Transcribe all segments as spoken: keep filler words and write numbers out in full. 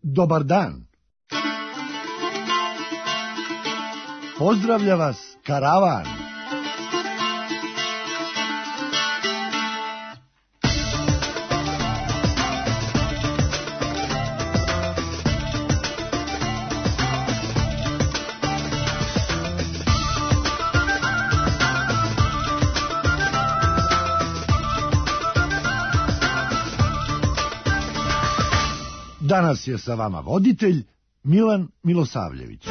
Dobar dan. Pozdravlja vas karavan. Danas je sa vama voditelj Milan Milosavljević.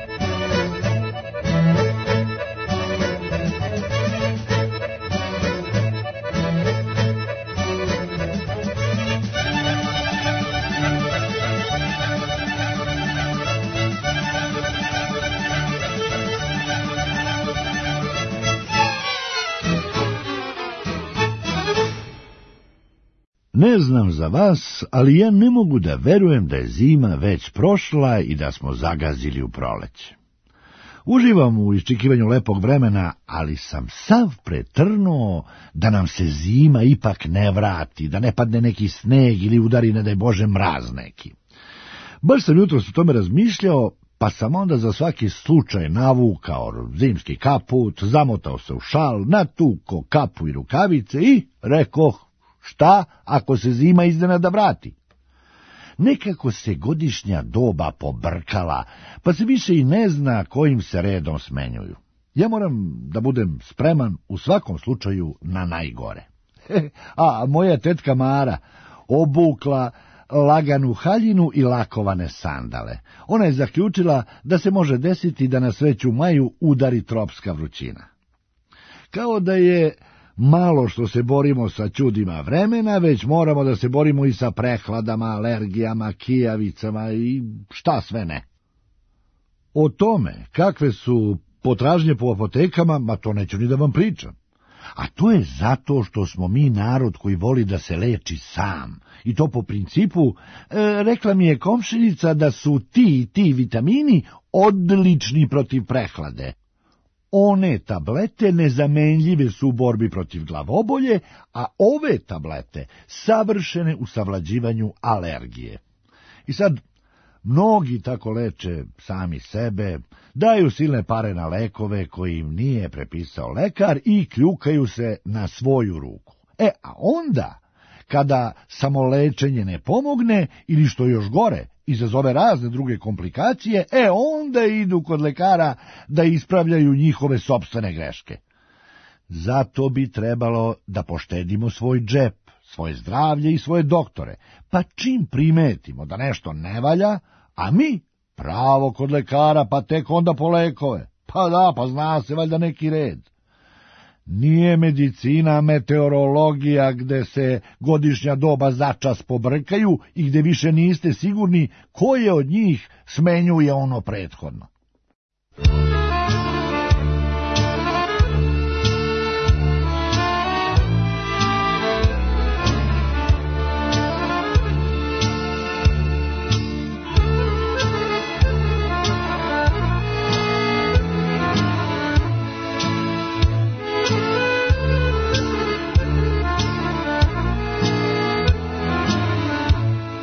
Ne znam za vas, ali ja ne mogu da verujem da je zima već prošla i da smo zagazili u proleće. Uživam u iščekivanju lepog vremena, ali sam sav pretrnuo da nam se zima ipak ne vrati, da ne padne neki sneg ili udari, ne daj Bože, mraz neki. Baš sam jutros o tome razmišljao, pa sam onda za svaki slučaj navukao zimski kaput, zamotao se u šal, natukao kapu i rukavice i rekoh, šta ako se zima iznenada vrati? Nekako se godišnja doba pobrkala, pa se više i ne zna kojim se redom smenjuju. Ja moram da budem spreman u svakom slučaju na najgore. A moja tetka Mara obukla laganu haljinu i lakovane sandale. Ona je zaključila da se može desiti da nas već u maju udari tropska vrućina. Kao da je malo što se borimo sa čudima vremena, već moramo da se borimo i sa prehladama, alergijama, kijavicama i šta sve ne. O tome kakve su potražnje po apotekama, ma to neću ni da vam pričam. A to je zato što smo mi narod koji voli da se leči sam. I to po principu, e, rekla mi je komšinica da su ti i ti vitamini odlični protiv prehlade. One tablete nezamenljive su u borbi protiv glavobolje, a ove tablete savršene u savlađivanju alergije. I sad, mnogi tako leče sami sebe, daju silne pare na lekove koji im nije prepisao lekar i kljukaju se na svoju ruku. E, a onda, kada samolečenje ne pomogne ili što još gore, izazove razne druge komplikacije, e onda idu kod lekara da ispravljaju njihove sopstvene greške. Zato bi trebalo da poštedimo svoj džep, svoje zdravlje i svoje doktore, pa čim primetimo da nešto ne valja, a mi pravo kod lekara, pa tek onda po lekove. Pa da, pa zna se valjda neki red. Nije medicina meteorologija gde se godišnja doba začas pobrkaju i gde više niste sigurni koje od njih smenjuje ono prethodno.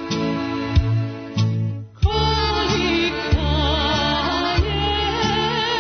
Koliko je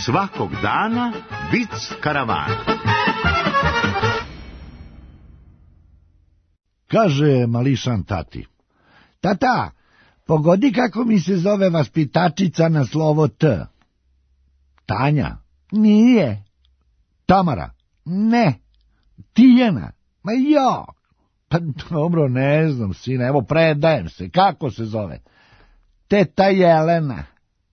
Svakog dana vic karavana. Kaže mališan tati: Tata, pogodi kako mi se zove vaspitačica na slovo T. Tanja? Nije. Tamara? Ne. Tijana? Ma jo. Pa dobro, ne znam, sine, evo predajem se, kako se zove? Teta Jelena.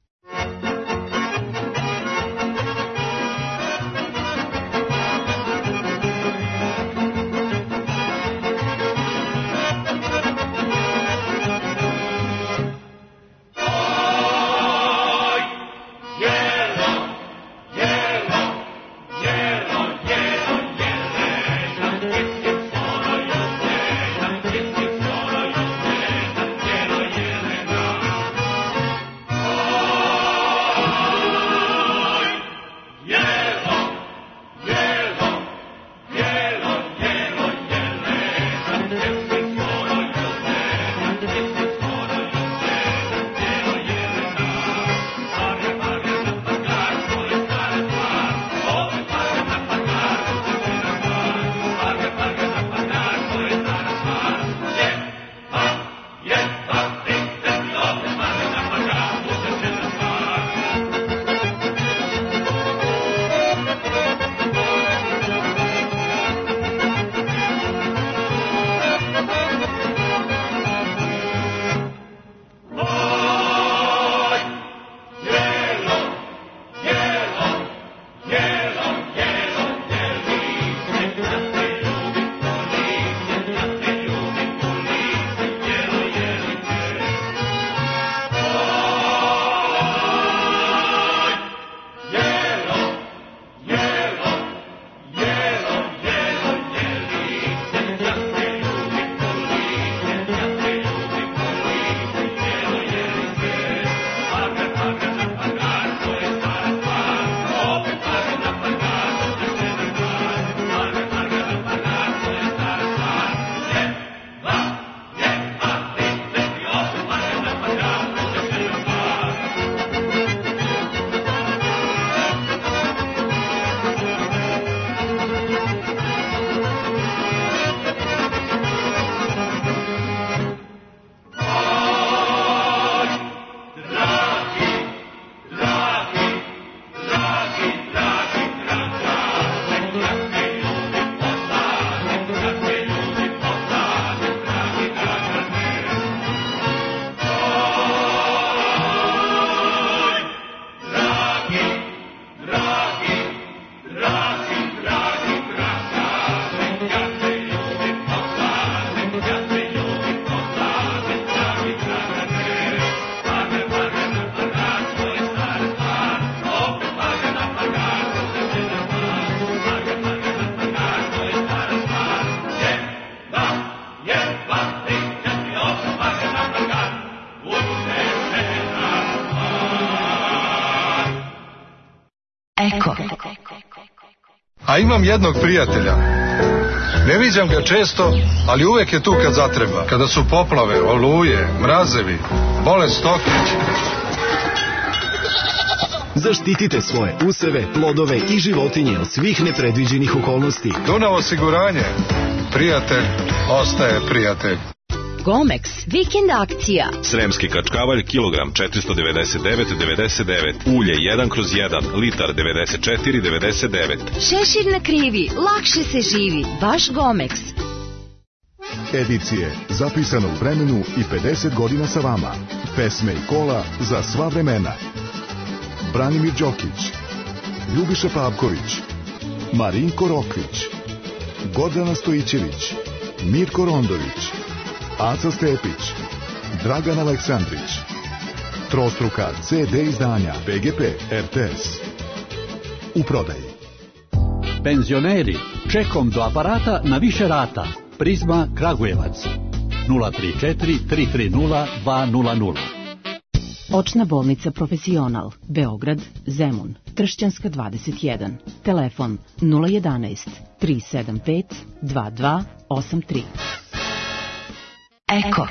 Eko. A imam jednog prijatelja. Ne viđam ga često, ali uvek je tu kad zatreba. Kada su poplave, oluje, mrazevi, bolest stoke. Zaštitite svoje useve, plodove i životinje od svih nepredviđenih okolnosti. Dunav osiguranje. Prijatelj ostaje prijatelj. Gomex, vikend akcija. Sremski kačkavalj, kilogram četiristo devedeset devet devedeset devet. Ulje jedan kroz jedan, litar devedeset četiri devedeset devet. Šešir na krivi, lakše se živi. Baš Gomex. Edicije zapisano u vremenu i pedeset godina sa vama. Pesme i kola za sva vremena. Branimir Đokić, Ljubiša Pavković, Marinko Rokvić, Gordana Stojićević, Mirko Rondović, Aca Stepić, Dragan Aleksandrić. Trostruka ce de izdanja be ge pe er te es. U prodaji. Penzioneri, čekom do aparata na više rata. Prizma Kragujevac nula tri četiri tri tri nula dva nula nula. Očna bolnica Profesional, Beograd, Zemun, Tršćanska dvadeset jedan. Telefon nula jedanaest tri sedam pet dva dva osam tri. Eko.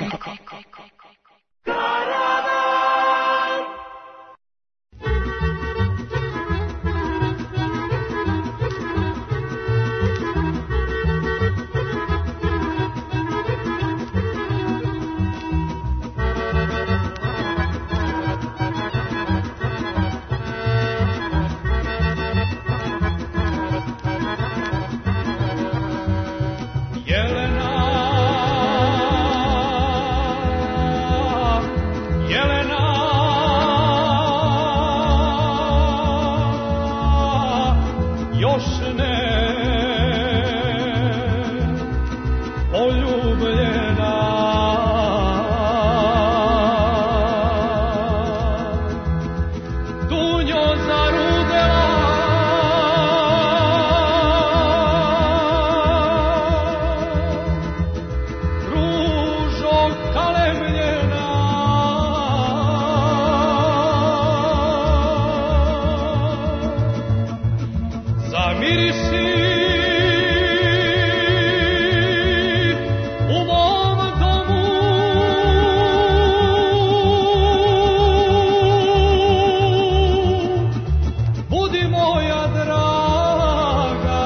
moja draga,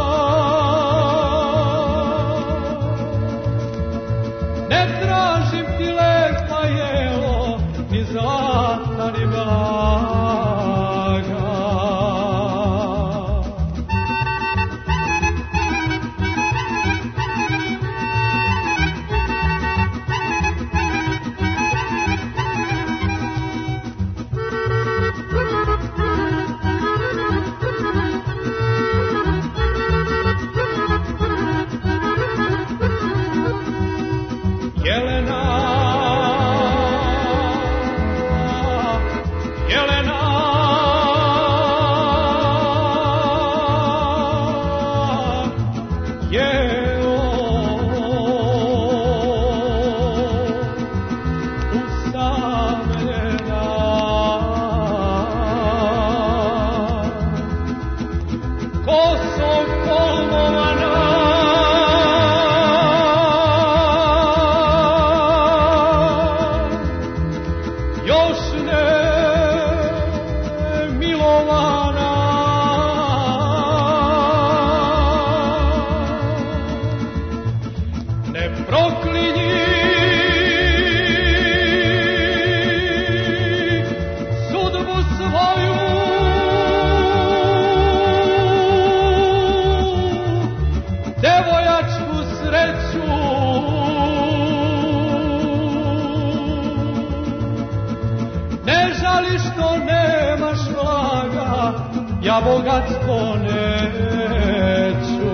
ne tražim ti lepa jelo, ni zlata, ni blaga. Ja bogatstvo neću.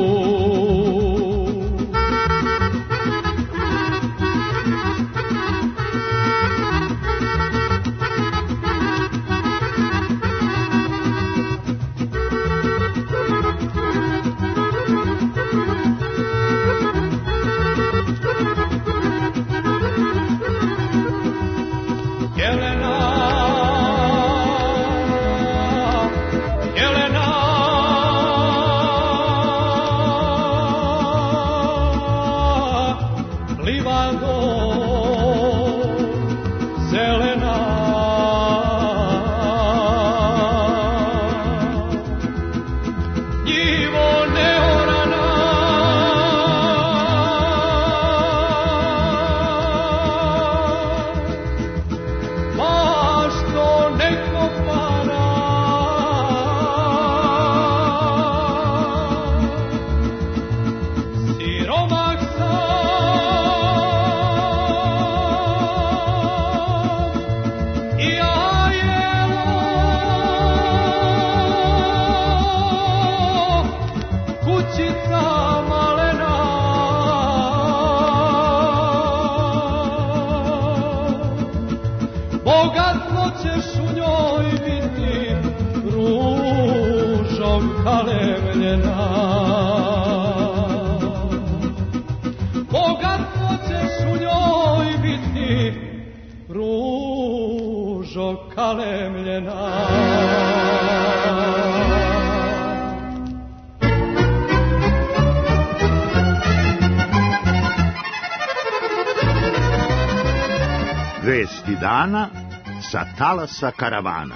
Vesti dana sa talasa karavana.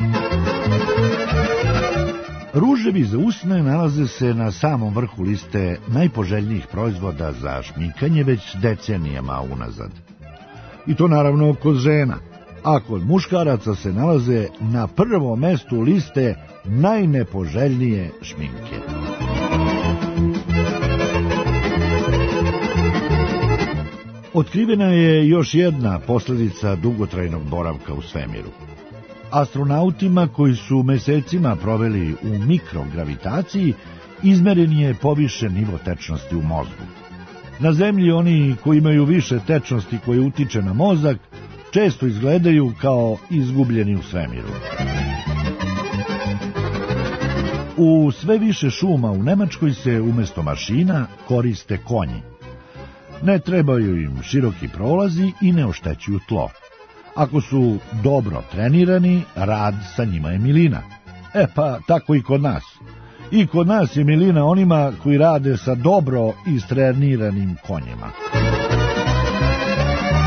Ruževi za usne nalaze se na samom vrhu liste najpoželjnijih proizvoda za šminkanje već decenijama unazad. I to naravno kod žena, a kod muškaraca se nalaze na prvom mestu liste najnepoželjnije šminke. Otkrivena je još jedna posljedica dugotrajnog boravka u svemiru. Astronautima koji su mesecima proveli u mikrogravitaciji izmeren je povišen nivo tečnosti u mozgu. Na zemlji oni koji imaju više tečnosti koje utiče na mozak često izgledaju kao izgubljeni u svemiru. U sve više šuma u Nemačkoj se umjesto mašina koriste konji. Ne trebaju im široki prolazi i ne oštećuju tlo. Ako su dobro trenirani, rad sa njima je milina. E pa, tako i kod nas. I kod nas je milina onima koji rade sa dobro istreniranim konjima.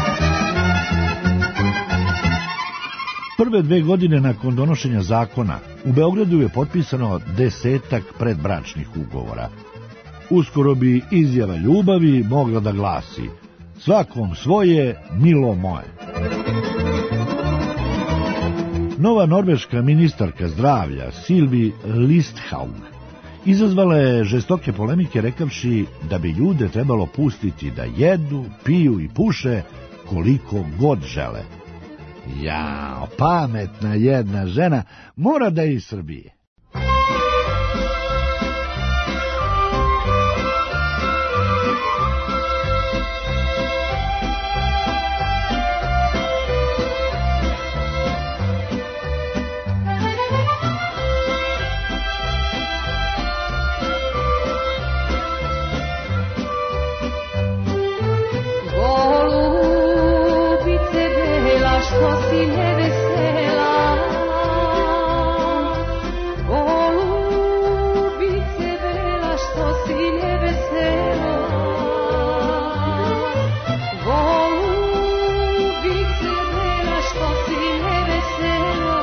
Prve dve godine nakon donošenja zakona U Beogradu je potpisano desetak predbračnih ugovora. Uskoro bi izjava ljubavi mogla da glasi: svakom svoje, milo moje. Nova norveška ministarka zdravlja Sylvi Listhaug izazvala je žestoke polemike rekavši da bi ljude trebalo pustiti da jedu, piju i puše koliko god žele. Jao, pametna jedna žena, mora da je iz Srbije. Što si nevesela, golubice bela, što si nevesela, golubice bela, što si nevesela.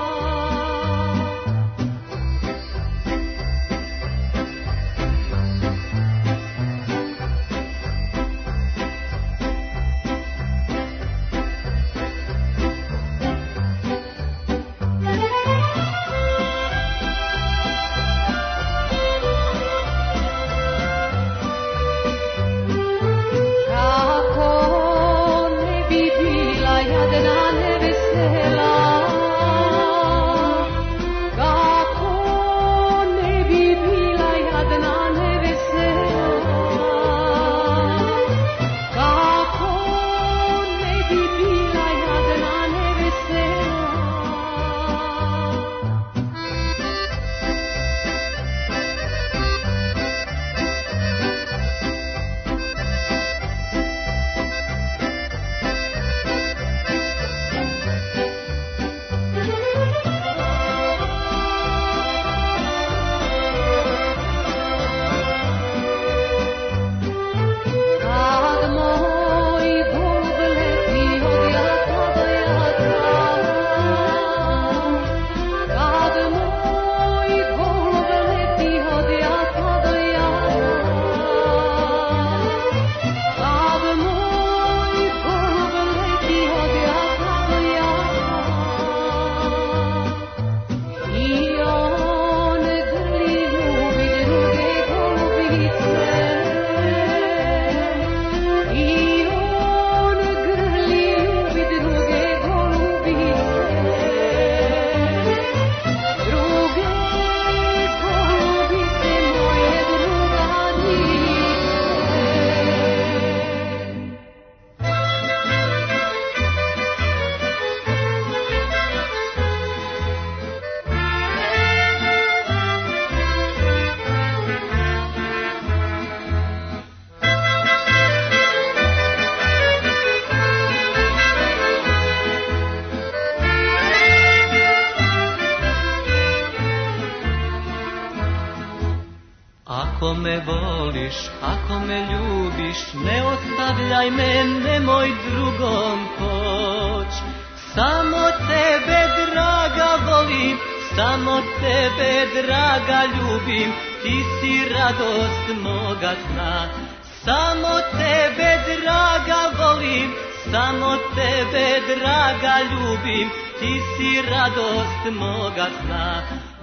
Ako me voliš, ako me ljubiš, ne ostavljaj me, nemoj drugom poć. Samo tebe, draga, volim, samo tebe, draga, ljubim, ti si radost moga sna. Samo tebe, draga, volim, samo tebe, draga, ljubim, ti si radost moga sna.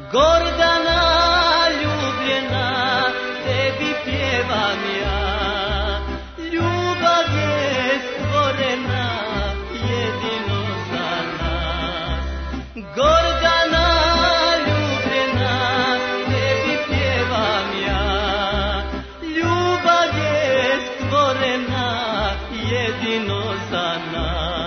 Gordana ljubljena, tebi pjevam ja, ljubav je stvorena jedino za nas. Gordana ljubljena, tebi pjevam ja, ljubav je stvorena jedino za nas.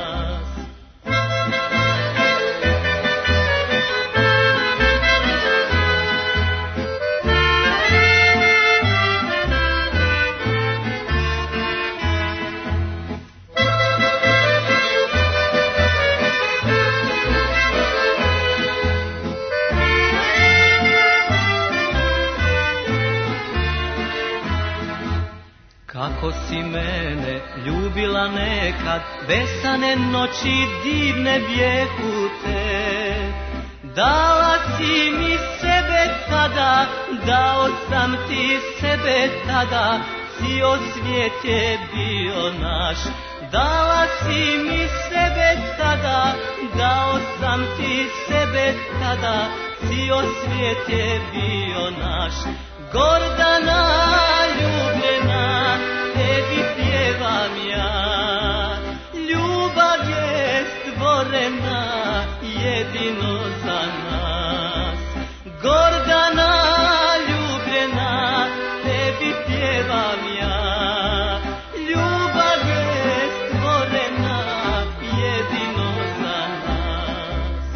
Kako si mene ljubila nekad, besane noći divne bjehute, dala si mi sebe tada, dao sam ti sebe tada, cijel svijet je bio naš. Dala si mi sebe tada, dao sam ti sebe tada, cijel svijet je bio naš. Gordana ljubljena, tebi pjevam ja, ljubav je stvorena jedino za nas. Gordana ljubljena, tebi pjevam ja, ljubav je stvorena jedino za nas.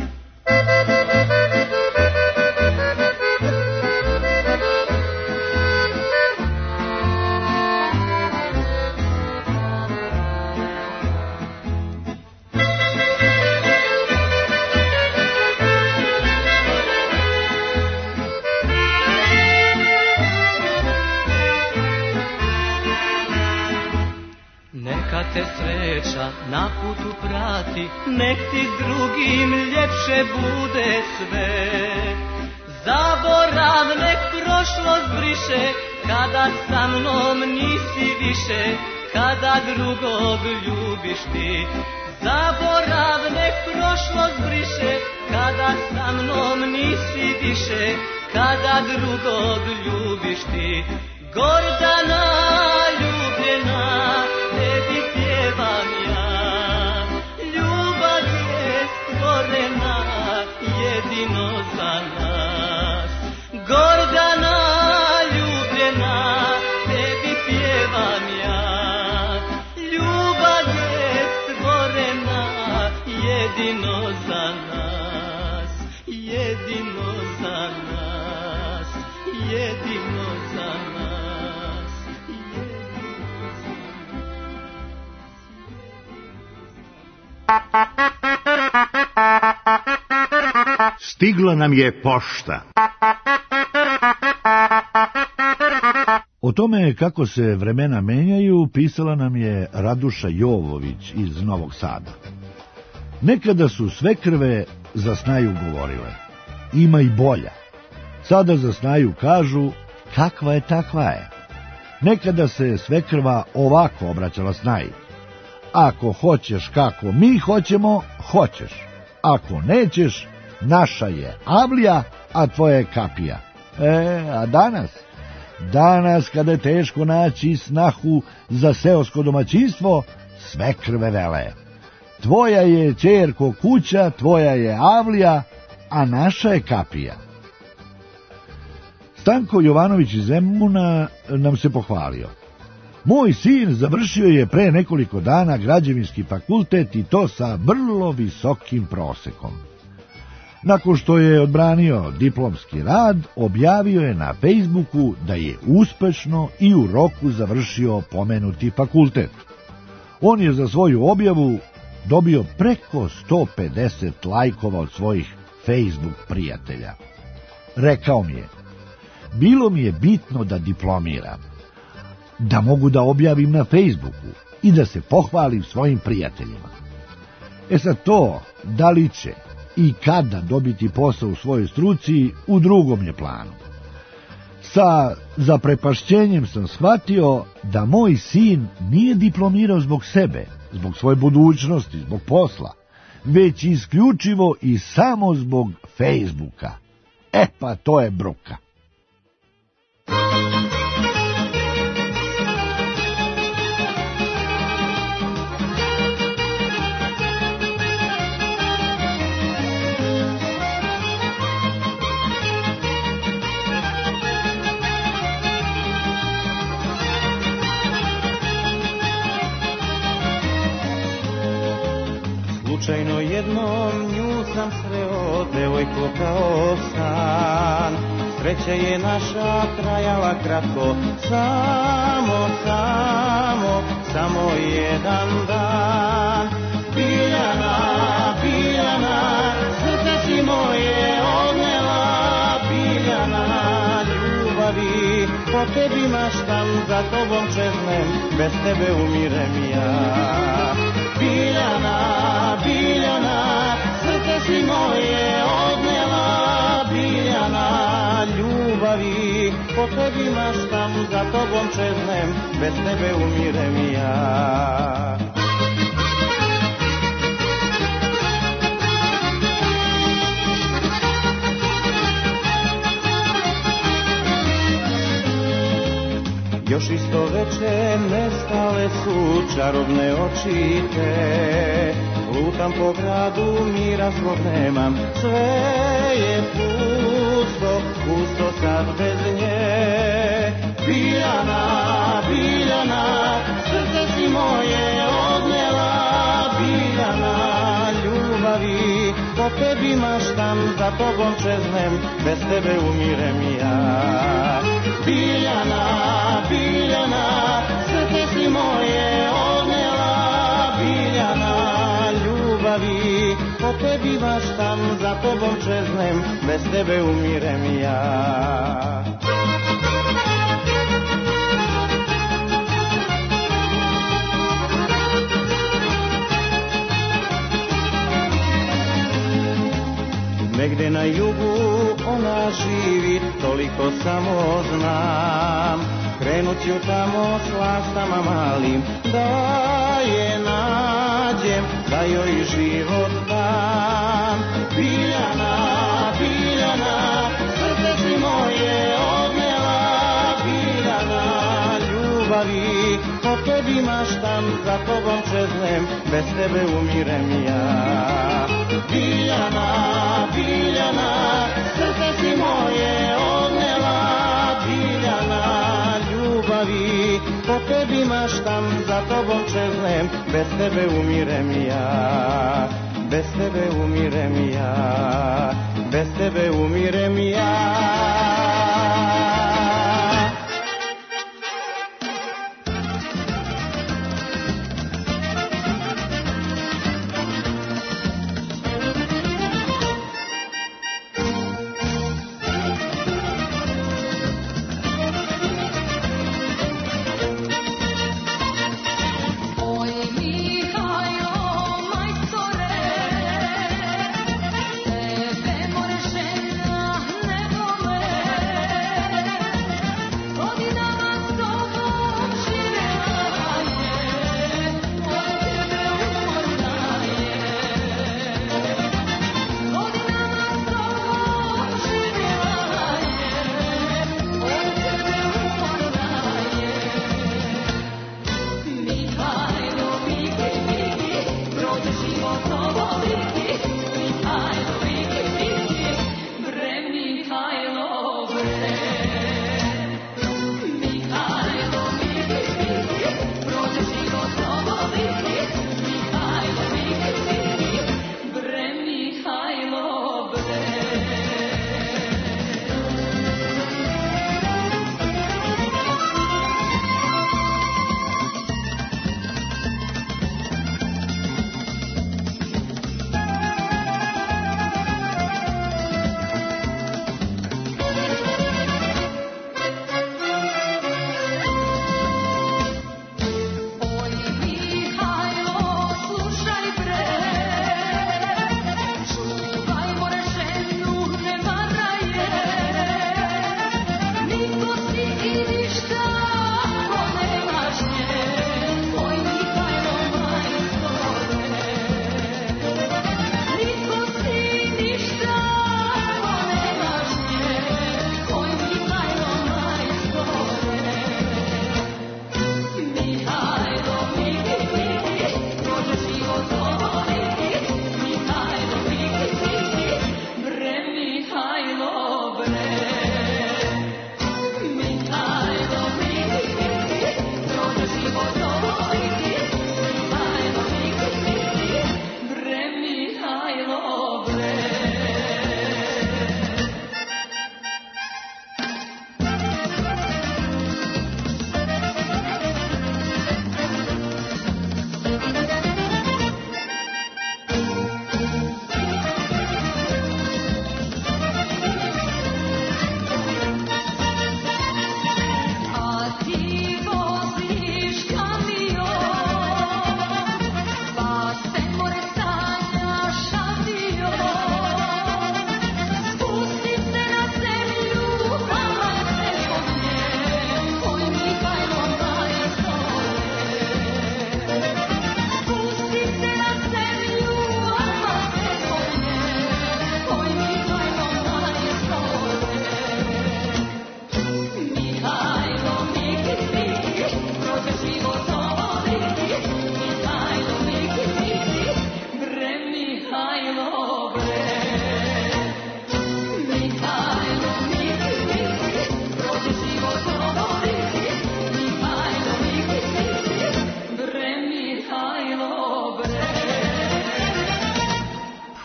Neka te sreća na putu prati, nek ti drugim ljepše bude sve. Zaborav nek prošlost briše, kada sa mnom nisi više, kada drugog ljubiš ti. Zaborav nek prošlost briše, kada sa mnom nisi više, kada drugog ljubiš ti. Gordana ljubljena, tebi pjevam ja, ljubav je stvorena jedino za nas. Gordana ljubljena, tebi pjevam ja, ljubav je stvorena jedino za nas, jedino za nas, jedino za nas. Stigla nam je pošta. O tome kako se vremena menjaju pisala nam je Raduša Jovović iz Novog Sada. Nekada su sve krve za snaju govorile, ima i bolja. Sada za snaju kažu, kakva je takva je. Nekada se sve krva ovako obraćala snaji. Ako hoćeš kako mi hoćemo, hoćeš. Ako nećeš, naša je avlija, a tvoja je kapija. E, a danas? Danas, kada je teško naći snahu za seosko domaćinstvo, sve krve vele. Tvoja je ćerko kuća, tvoja je avlija, a naša je kapija. Stanko Jovanović iz Zemuna nam se pohvalio. Moj sin završio je pre nekoliko dana građevinski fakultet i to sa vrlo visokim prosekom. Nakon što je odbranio diplomski rad, objavio je na Facebooku da je uspešno i u roku završio pomenuti fakultet. On je za svoju objavu dobio preko sto pedeset lajkova od svojih Facebook prijatelja. Rekao mi je, bilo mi je bitno da diplomiram, da mogu da objavim na Facebooku i da se pohvalim svojim prijateljima. E sad to, da li će i kada dobiti posao u svojoj struci, u drugom je planu. Sa zaprepašćenjem sam shvatio da moj sin nije diplomirao zbog sebe, zbog svoje budućnosti, zbog posla, već isključivo i samo zbog Facebooka. E pa to je bruka. Slučajno jednom nju sam sreo, devojko kao san. Sreća je naša trajala kratko, samo, samo, samo jedan dan. Biljana, Biljana, srce si moje odnela. Biljana, ljubavi, po tebi maštam, za tobom čeznem, bez tebe umirem ja. Biljana, Biljana, srce si moje odnela. ljubavi, po tebi maštam, za tobom čeznem, bez tebe umirem i ja. Još isto veče nestale su čarobne oči te, lutam po gradu, mira svog nemam, sve je pusto, pusto sad bez nje. Biljana, Biljana, srce si moje odnela, Biljana, ljubavi, po tebi maštam, za tobom čeznem, bez tebe umirem ja. Biljana, Biljana, srce si moje odnela, Biljana, ljubavi, po tebi maštam, za tobom čeznem, bez tebe umirem ja. Negde na jugu ona živi, toliko samo znam. Krenut ću tamo s lastama malim, da je nađem, da joj život dam. Biljana, Biljana, srce si moje odnela, Biljana, ljubavi, po tebi maštam, za tobom čeznem, bez tebe umirem ja. Biljana, Biljana, srce si moje odnela, Biljana, ljubavi, po tebi maštam, za tobom čeznem, bez tebe umirem ja, bez tebe umirem ja, bez tebe umirem ja.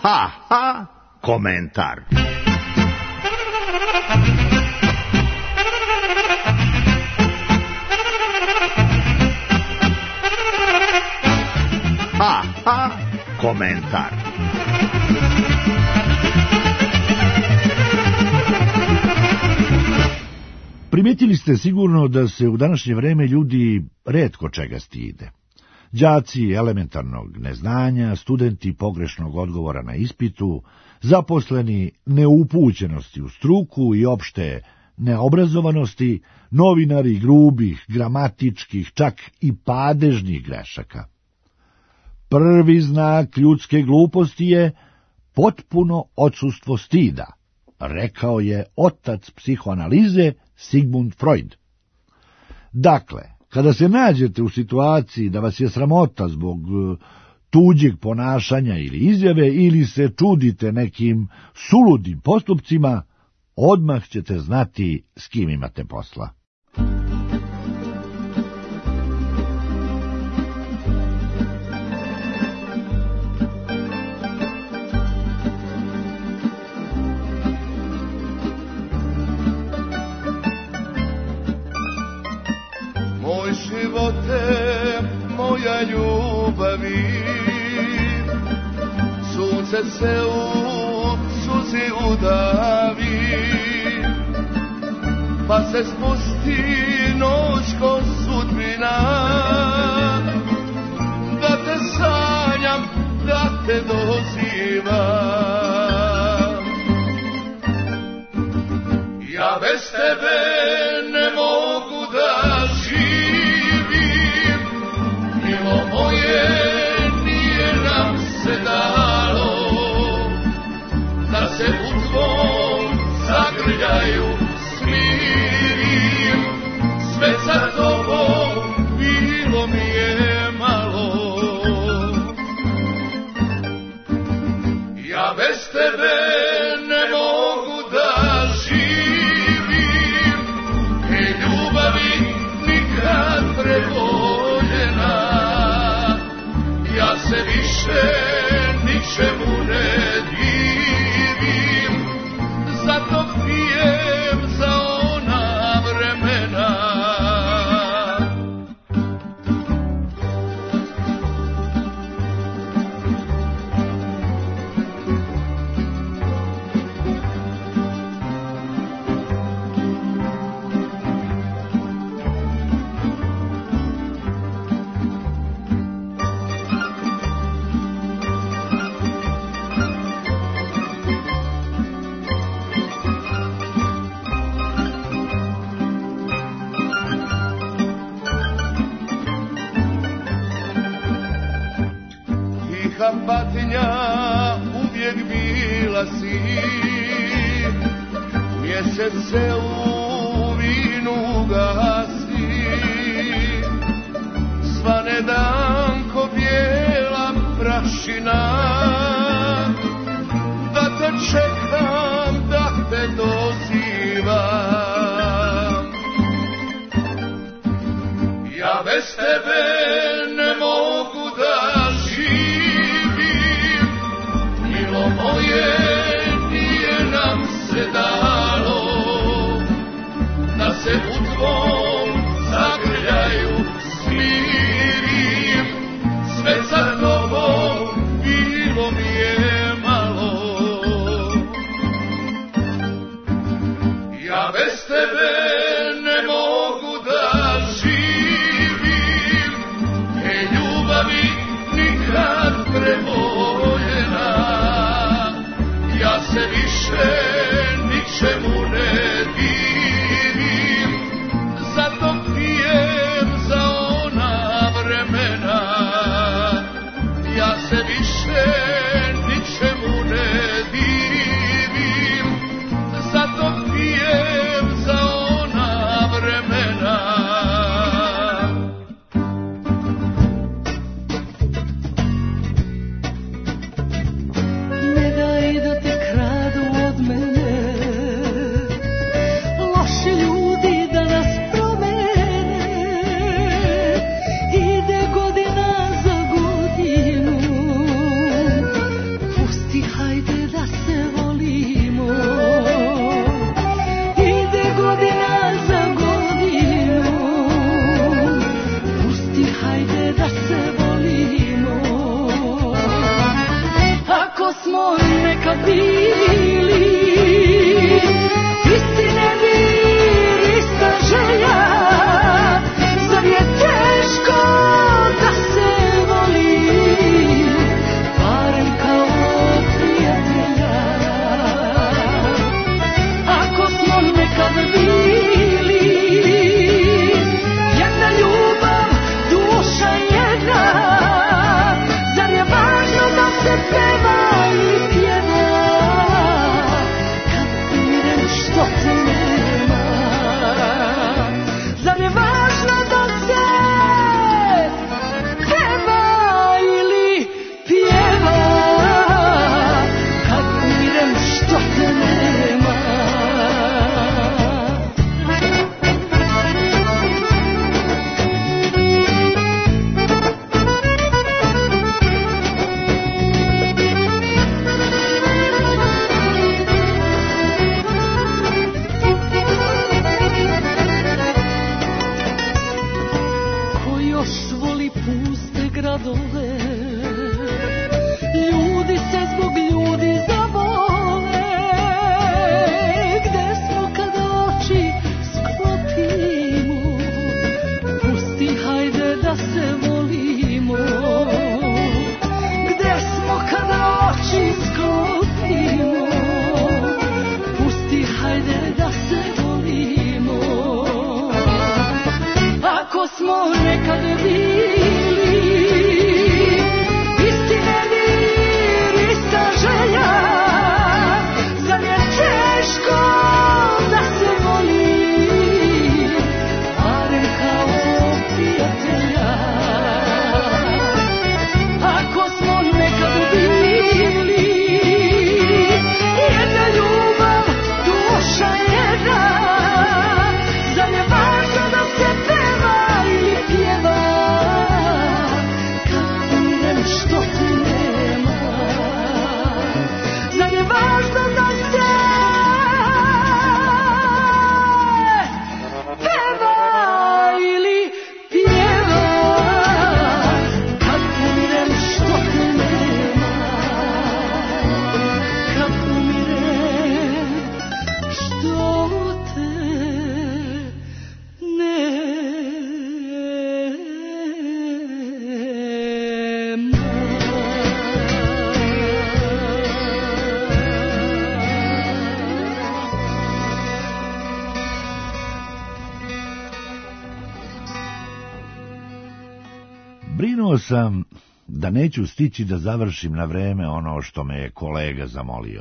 Ha, ha, komentar. Ha, ha, komentar. Primetili ste sigurno da se u današnje vreme ljudi retko čega stide. Đaci elementarnog neznanja, studenti pogrešnog odgovora na ispitu, zaposleni neupućenosti u struku i opšte neobrazovanosti, novinari grubih, gramatičkih, čak i padežnih grešaka. Prvi znak ljudske gluposti je potpuno odsustvo stida, rekao je otac psihoanalize Sigmund Freud. Dakle, kada se nađete u situaciji da vas je sramota zbog tuđeg ponašanja ili izjave ili se čudite nekim suludim postupcima, odmah ćete znati s kim imate posla. Moj živote, moja ljubavi, sunce se u suzi udavi, pa se spusti noć ko sudbina, da te sanjam, da te dozivam. Ja bez tebe ne mogu da živim, milo moje nije nam se dalo, da se u tvom zagrljaju smirim, sve za tobom bilo mi je malo. Ja bez tebe ne mogu da živim, i ljubavi nikad preboljena, ja se više ničemu ne divim, zato pijem za ona vremena. Tiha patnja uvijek bila si, mjesec se u vinu gasi, svane dan ko bijela prašina, da te čekam, da te dozivam. Ja bez tebe ne mogu da živim, milo moje nije nam se dalo, da se u tvom zagrljaju smirim, sve za tobom bilo mi je malo. Ja bez tebe ne mogu da živim, e ljubavi nikad preboljena, ja se više ničemu ne divim, zato pijem za ona vremena, ja se više ničemu ne divim, zato pijem za ona vremena. Ne daj da te kradu od mene, ajde da se volimo. Ako smo nekad bili istine mir, ista želja, zar je teško da se voli, barem kao prijatelja. Ako smo nekad bili jedna ljubav, duša jedna, zar je važno da se peva ili pjeva, kad umrem što te nema. Zar je važno da se peva ili pjeva, kad umrem što te nema. Kad umrem što te Brinuo sam da neću stići da završim na vreme ono što me je kolega zamolio.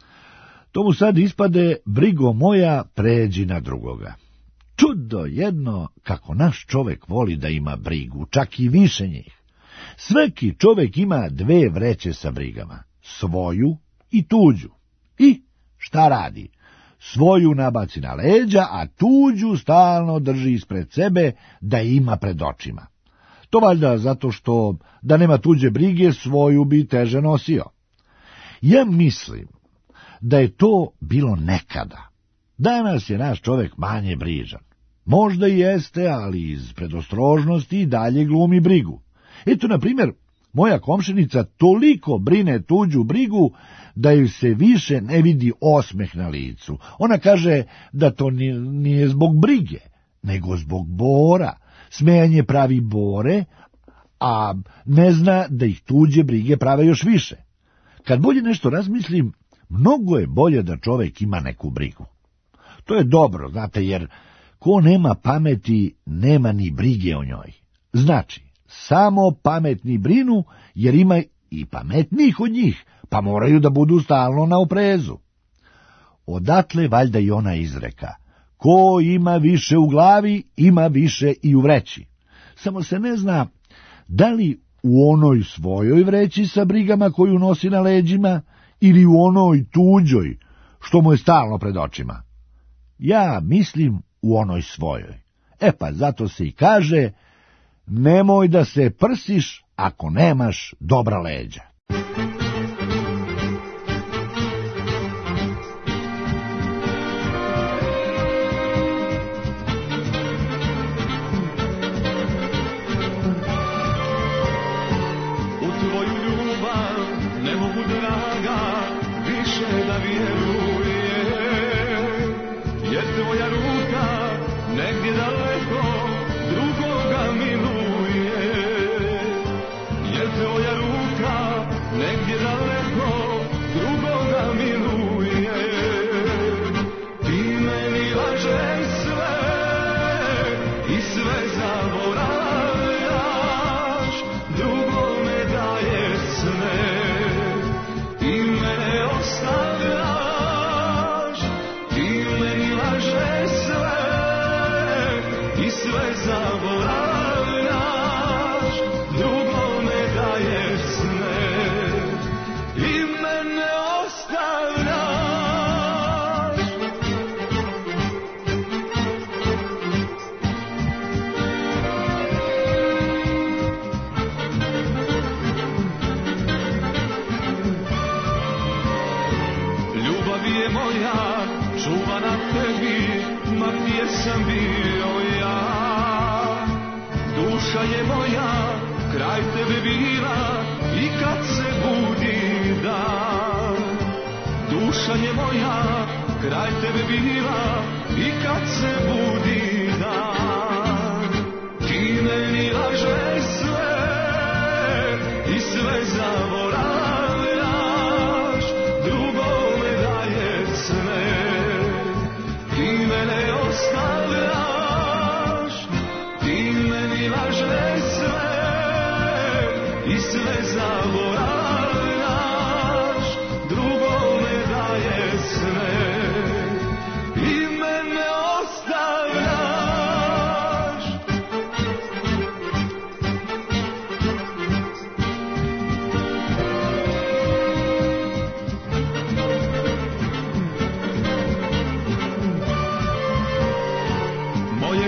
To mu sad ispade, brigo moja, pređi na drugoga. Čudo jedno kako naš čovek voli da ima brigu, čak i više njih. Svaki čovek ima dve vreće sa brigama, svoju i tuđu. I šta radi? Svoju nabaci na leđa, a tuđu stalno drži ispred sebe da ima pred očima. To valjda zato što, da nema tuđe brige, svoju bi teže nosio. Ja mislim da je to bilo nekada. Danas je naš čovek manje brižan. Možda i jeste, ali iz predostrožnosti i dalje glumi brigu. Eto, na primjer, moja komšinica toliko brine tuđu brigu da joj se više ne vidi osmeh na licu. Ona kaže da to nije zbog brige, nego zbog Bora. Smejanje pravi Bore, a ne zna da ih tuđe brige prave još više. Kad bolje nešto razmislim, mnogo je bolje da čovek ima neku brigu. To je dobro, znate, jer ko nema pameti, nema ni brige o njoj. Znači, samo pametni brinu, jer ima i pametnijih od njih, pa moraju da budu stalno na oprezu. Odatle valjda i ona izreka: ko ima više u glavi, ima više i u vreći. Samo se ne zna da li u onoj svojoj vreći sa brigama koju nosi na leđima ili u onoj tuđoj, što mu je stalno pred očima. Ja mislim u onoj svojoj. E pa zato se i kaže: nemoj da se prsiš ako nemaš dobra leđa.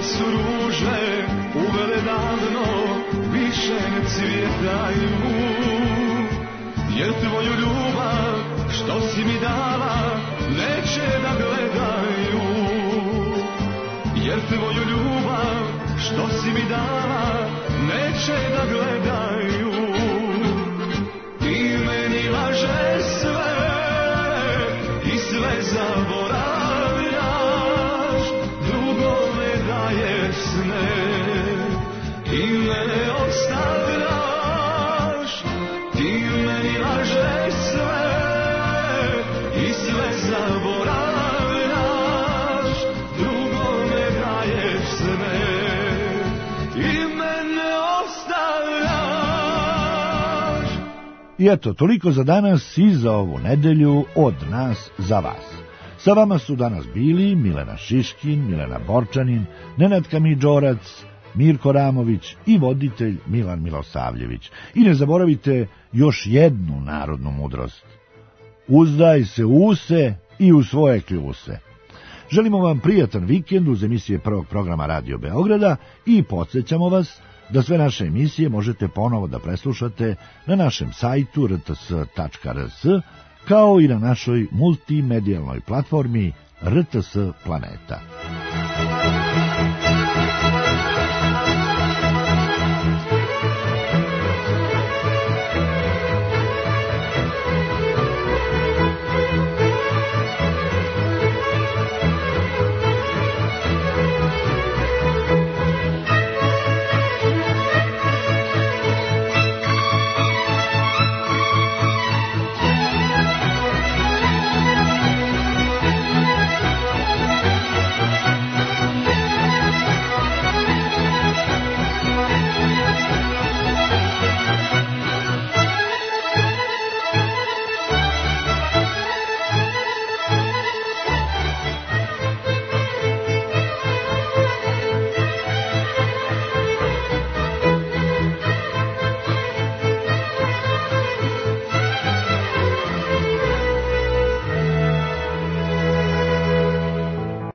su ruže uvele davno više ne cvjetaju, jer tvoju ljubav što si mi dala neće da gledaju, jer tvoju ljubav što si mi dala neće da gledaju. Ti meni lažeš sve i sve zaboravljaš, drugome daješ sne i mene ostavljaš. Ti meni lažeš sve i sve zaboravljaš, drugome daješ sne i mene ostavljaš. I eto, toliko za danas i za ovu nedelju od nas za vas. Sa vama su danas bili Milena Šiškin, Milena Borčanin, Nenad Kamidžorac, Mirko Ramović i voditelj Milan Milosavljević. I ne zaboravite još jednu narodnu mudrost. Uzdaj se u use i u svoje kljuse. Želimo vam prijatan vikend uz emisije prvog programa Radio Beograda i podsjećamo vas da sve naše emisije možete ponovo da preslušate na našem sajtu r t s tačka r s kao i na našoj multimedijalnoj platformi R T S Planeta.